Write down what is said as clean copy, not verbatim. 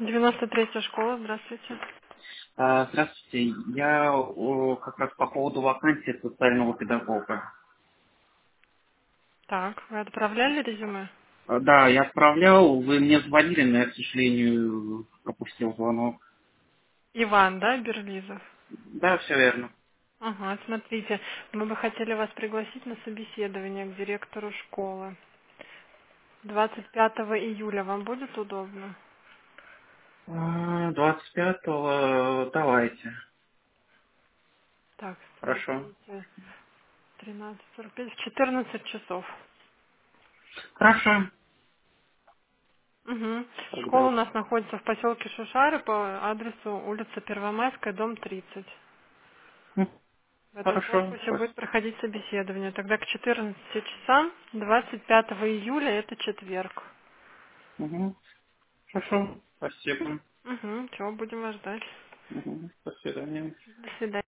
93-я школа, здравствуйте. Здравствуйте. Я как раз по поводу вакансии социального педагога. Так, вы отправляли резюме? Да, я отправлял, вы мне звонили, но я, к сожалению, пропустил звонок. Иван, да, Берлизов? Да, все верно. Ага, смотрите, мы бы хотели вас пригласить на собеседование к директору школы. 25 июля вам будет удобно? 25-го давайте. Так, Хорошо. смотрите, 13:45, в 14 часов. Хорошо. Угу. Школа Тогда. у нас находится в поселке Шушары по адресу улица Первомайская, дом 30. М, В этом Хорошо. корпусе будет проходить собеседование. Тогда к 14 часам 25 июля, это четверг. Мгм. Хорошо. Спасибо. Угу, чего будем вас ждать. Мгм. До свидания. До свидания.